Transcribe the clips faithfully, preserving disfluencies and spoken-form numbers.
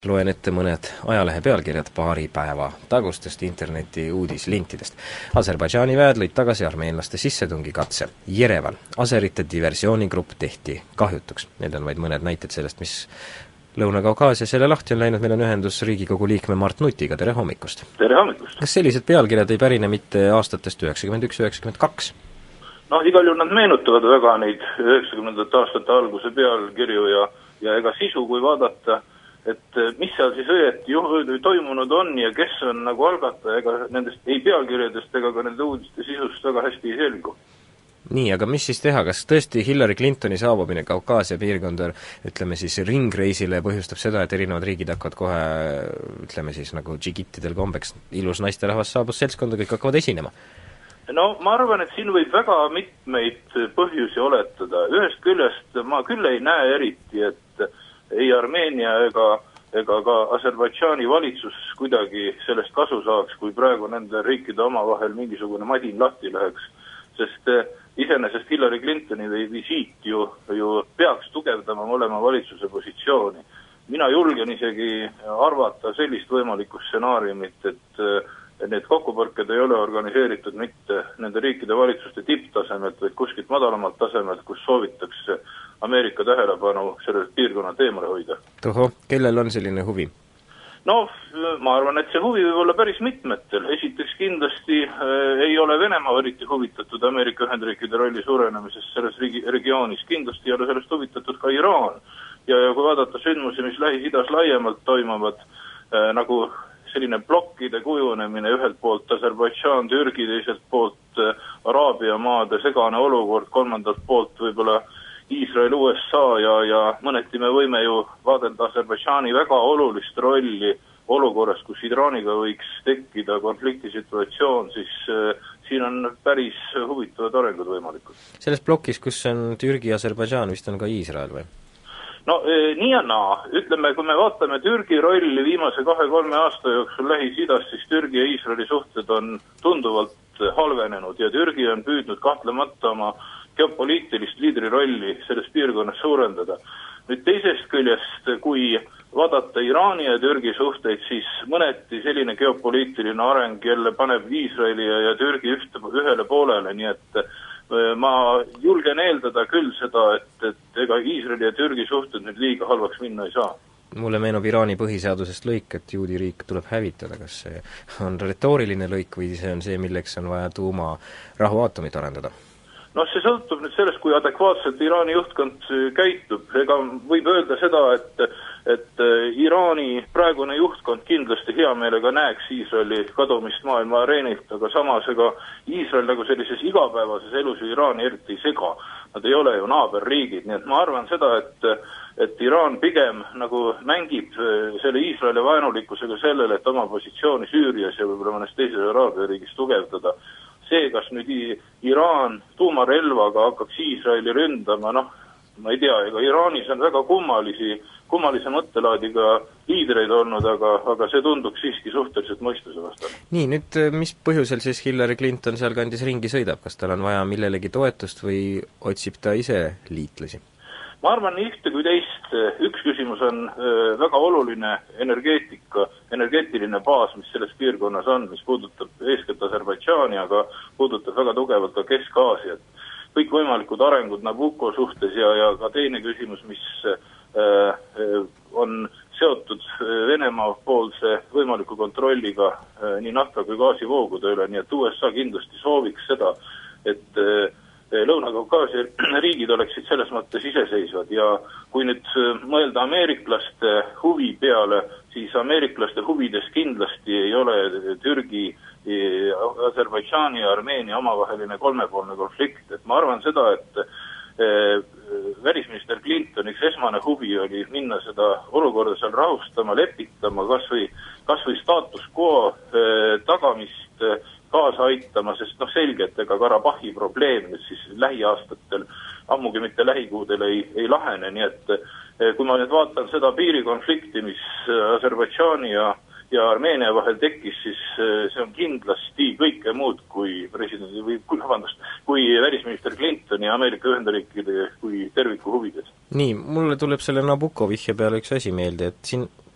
Loen ette mõned ajalehe pealkirjad paari päeva tagustest interneti uudislintidest. Aserbaidžaani väed lõid tagasi armeenlaste sissetungi katse. Jerevan. Aserite diversioonigrupp tehti kahjutuks. Need on vaid mõned näited sellest, mis Lõuna-Kaukaasias jälle lahti on läinud. Meil on ühendus Riigikogu liikme Mart Nutiga. Tere hommikust! Tere hommikust! Kas sellised pealkirjad ei pärine mitte aastatest üheksakümmend üks üheksakümmend kaks? No igal juhul nad meenutavad väga neid üheksakümnendate aastate alguse pealkirju ja, ja ega sisu, kui vaadata, et mis seal siis õieti toimunud on ja kes on nagu algataja, ega nendest ei pealkirjadest ega ka nende uudiste sisust väga hästi ei selgu. Nii, aga mis siis teha? Kas tõesti Hillary Clintoni saabumine Kaukaasia piirkonda, ütleme siis ringreisile, põhjustab seda, et erinevad riigid hakkavad kohe, ütleme siis nagu džigittidel kombeks, ilus naisterahvas saabus seltskonda, kõik hakkavad esinema? No ma arvan, et siin võib väga mitmeid põhjusi oletada. Ühest küljest ma küll ei näe eriti, et ei Armeenia ega, ega ka Aserbaidžaani valitsus kuidagi sellest kasu saaks, kui praegu nende riikide omavahel mingisugune madin lahti läheks. Sest iseenesest Hillary Clintoni visiit ju, ju peaks tugevdama mõlema valitsuse positsiooni. Mina julgen isegi arvata sellist võimalikku stsenaariumit, et need kokkupõrked ei ole organiseeritud mitte nende riikide valitsuste tipptasemelt, vaid kuskilt madalamalt tasemelt, kus soovitakse Ameerika tähelepanu selle piirkonna teemale hoida. Toho, kellel on selline huvi? No, ma arvan, et see huvi võib olla päris mitmetel. Esiteks kindlasti äh, ei ole Venemaa eriti huvitatud Ameerika Ühendriikide rolli suurenemisest selles rigi, regioonis. Kindlasti ei ole sellest huvitatud ka Iraan. Ja, ja kui vaadata sündmusi, mis Lähis-Idas laiemalt toimuvad, äh, nagu selline blokkide kujunemine, ühelt poolt Aserbaidžaan, Türgi, teiselt poolt Araabia maade segane olukord, kolmandalt poolt võib-olla Iisrael, U S A ja, ja mõneti me võime ju vaadelda Aserbaidžaani väga olulist rolli olukorras, kus Iraaniga võiks tekkida konfliktisituatsioon, siis äh, siin on päris huvitavad arengud võimalikud. Selles blokis, kus on Türgi ja Aserbaidžaan, vist on ka Iisrael või? No nii ja naa, ütleme, kui me vaatame Türgi rolli viimase kahe-kolme aasta jooksul Lähis-Idas, siis Türgi ja Iisraeli suhted on tunduvalt halvenenud ja Türgi on püüdnud kahtlemata oma geopoliitilist liidri rolli selles piirkonnas suurendada. Nüüd teisest küljest, kui vaadata Iraani ja Türgi suhteid, siis mõneti selline geopoliitiline areng jälle paneb Iisraeli ja, ja Türgi ühte, ühele poolele, nii et ma julgen eeldada küll seda, et, et ega Iisraeli ja Türgi suhted nüüd liiga halvaks minna ei saa. Mulle meenub Iraani põhiseadusest lõik, et juudi riik tuleb hävitada. Kas see on retooriline lõik või see on see, milleks on vaja tuuma rahuaatomit arendada? No see sõltub nüüd sellest, kui adekvaatselt Iraani juhtkond käitub. Ega võib öelda seda, et, et Iraani praegune juhtkond kindlasti hea meelega näeks Iisraeli kadumist maailma areenilt, aga samas ega Iisrael nagu sellises igapäevases elus ju Iraani eriti ei sega. Nad ei ole ju naaberriigid, nii et ma arvan seda, et, et Iraan pigem nagu mängib selle Iisraeli vaenulikkusega sellele, et oma positsiooni Süürias ja võib-olla mõnes teises Araabia riigis tugevdada. See, kas nüüd Iraan tuumarelvaga hakkaks Iisraeli ründama, noh, ma ei tea, ega Iraanis on väga kummalisi, kummalise mõttelaadiga liidreid olnud, aga, aga see tunduks siiski suhteliselt mõistuse vastane. Nii, nüüd mis põhjusel siis Hillary Clinton seal kandis ringi sõidab? Kas tal on vaja millelegi toetust või otsib ta ise liitlasi? Ma arvan nii ühte kui teist. Üks küsimus on väga oluline energeetika, energeetiline baas, mis selles piirkonnas on, mis puudutab eeskätt Aserbaidžaani, aga puudutab väga tugevalt ka Kesk-Aasiat. Kõik võimalikud arengud Nabucco suhtes ja, ja ka teine küsimus, mis äh, on seotud Venemaa poolse võimaliku kontrolliga äh, nii nafta kui gaasivoogude üle, nii et U S A kindlasti sooviks seda, et äh, Lõuna-Kaukaasia riigid oleksid selles mõttes iseseisvad ja kui nüüd mõelda ameeriklaste huvi peale, siis ameeriklaste huvides kindlasti ei ole Türgi, Aserbaidžaani ja Armeenia omavaheline kolmepoolne konflikt. Et ma arvan seda, et välisminister Clintoniks esmane huvi oli minna seda olukorda seal rahustama, lepitama, kas või, kas või status quo tagamist kaasa aitama, sest noh selge, et ega Karabahhi probleem nüüd siis lähiaastatel, ammugi mitte lähikuudel ei, ei lahene, nii et kui ma nüüd vaatan seda piirikonflikti, mis Aserbaidžaani ja, ja Armeenia vahel tekkis, siis see on kindlasti kõike muud kui presidendi või kui, vabandust, kui välisminister Clinton ja Ameerika Ühendriikide kui terviku huvides. Nii, mulle tuleb selle Nabucco vihje peale üks asi meelde, et siin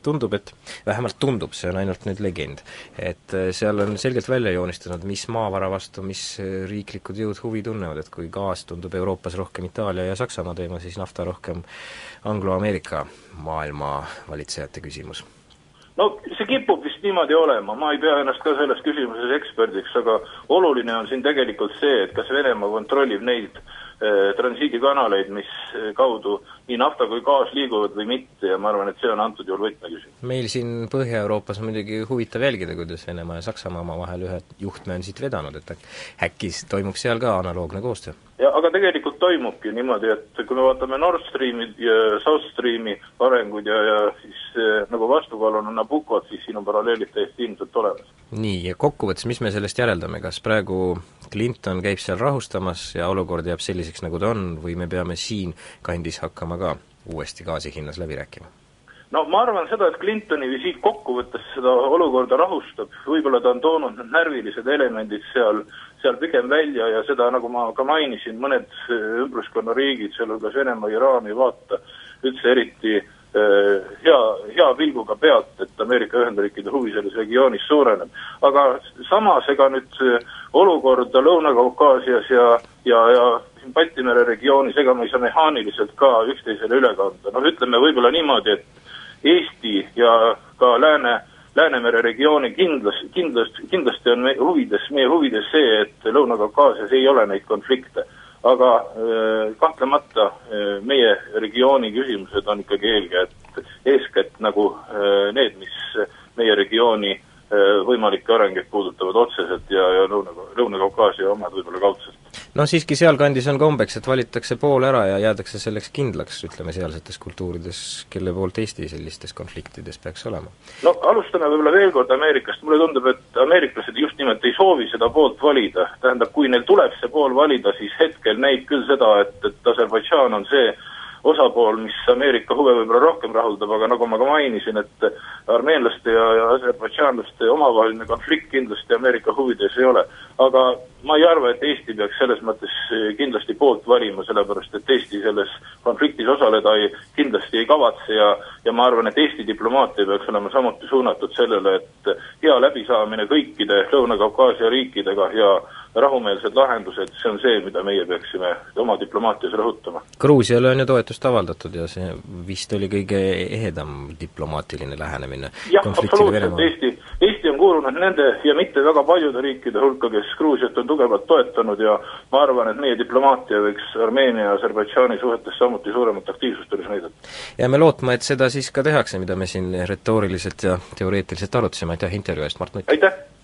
tundub, et vähemalt tundub, see on ainult nüüd legend, et seal on selgelt välja joonistanud, mis maavara vastu, mis riiklikud jõud huvi tunnevad, et kui gaas tundub Euroopas rohkem Itaalia ja Saksamaa teema, siis nafta rohkem Anglo-Ameerika maailma valitsejate küsimus. No see kipub vist niimoodi olema, ma ei pea ennast ka selles küsimuses eksperdiks, aga oluline on siin tegelikult see, et kas Venemaa kontrollib neid eh, transiidikanaleid, mis kaudu nii nafta kui gaas liiguvad või mitte, ja ma arvan, et see on antud juhul võtmeküsimus. Meil siin Põhja-Euroopas on muidugi huvitav jälgida, kuidas Venemaa ja Saksamaa oma vahel ühe juhtme on siit vedanud, et äkki toimub seal ka analoogne koostöö? Ja, aga tegelikult toimubki niimoodi, et kui me vaatame Nord Streami ja South Streami arengud ja, ja siis eh, nagu vastukaaluna Nabucot, siis siin on paralleelid täiesti ilmselt olemas. Nii, ja kokkuvõttes, mis me sellest järeldame, kas praegu Clinton käib seal rahustamas ja olukord jääb selliseks, nagu ta on, või me peame siin kandis hakkama ka uuesti gaasi hinnas läbi rääkima? No ma arvan seda, et Clintoni visiit kokkuvõttes seda olukorda rahustab, võib-olla ta on toonud need närvilised elemendid seal, seal pigem välja ja seda, nagu ma ka mainisin, mõned ümbruskonna riigid, sealhulgas Venemaa, Iraan ei vaata üldse eriti äh, hea, hea pilguga pealt, et Ameerika Ühendriikide huvi selles regioonis suureneb. Aga samas ega nüüd olukorda Lõuna-Kaukaasias ja, ja, ja Baltimere regioonis, ega me ei saa mehaaniliselt ka üksteisele üle kanda. No ütleme võib-olla niimoodi, et Eesti ja ka Lääne, Läänemere regiooni kindlasti, kindlasti, kindlasti on meie huvides, meie huvides see, et Lõuna-Kaukaasias ei ole neid konflikte. Aga äh, kahtlemata äh, meie regiooni küsimused on ikkagi eelkätt, eeskätt nagu äh, need, mis meie regiooni äh, võimalikke arengeid puudutavad otseselt ja, ja Lõuna-Kaukaasia omad võib-olla kaudselt. No siiski sealkandis on kombeks, et valitakse pool ära ja jäädakse selleks kindlaks, ütleme, sealsetes kultuurides, kelle poolt Eesti sellistes konfliktides peaks olema. No alustame võib-olla veel kord Ameerikast. Mulle tundub, et ameeriklased just nimelt ei soovi seda poolt valida. Tähendab, kui neil tuleb see pool valida, siis hetkel näib küll seda, et, et Aserbaidžaan on see osapool, mis Ameerika huve võib-olla rohkem rahuldab, aga nagu ma ka mainisin, et armeenlaste ja, ja aserbaidžaanlaste omavaheline konflikt kindlasti Ameerika huvides ei ole. Aga ma ei arva, et Eesti peaks selles mõttes kindlasti poolt valima, sellepärast et Eesti selles konfliktis osaleda ei, kindlasti ei kavatse ja, ja ma arvan, et Eesti diplomaatia peaks olema samuti suunatud sellele, et hea läbisaamine kõikide Lõuna-Kaukaasia riikidega ja rahumeelsed lahendused, see on see, mida meie peaksime oma diplomaatias rõhutama. Gruusiale on ju toetust avaldatud ja see vist oli kõige ehedam diplomaatiline lähenemine. Jah, absoluutselt. Eesti, Eesti on kuulunud nende ja mitte väga paljude riikide hulka, kes Gruusiat on tugevalt toetanud ja ma arvan, et meie diplomaatia võiks Armeenia ja Aserbaidžaani suhetes samuti suuremat aktiivsust üles näidata. Ja me lootma, et seda siis ka tehakse, mida me siin retooriliselt ja teoreetiliselt arutasime. Aitäh intervjuu eest, Mart Nutt! Aitäh!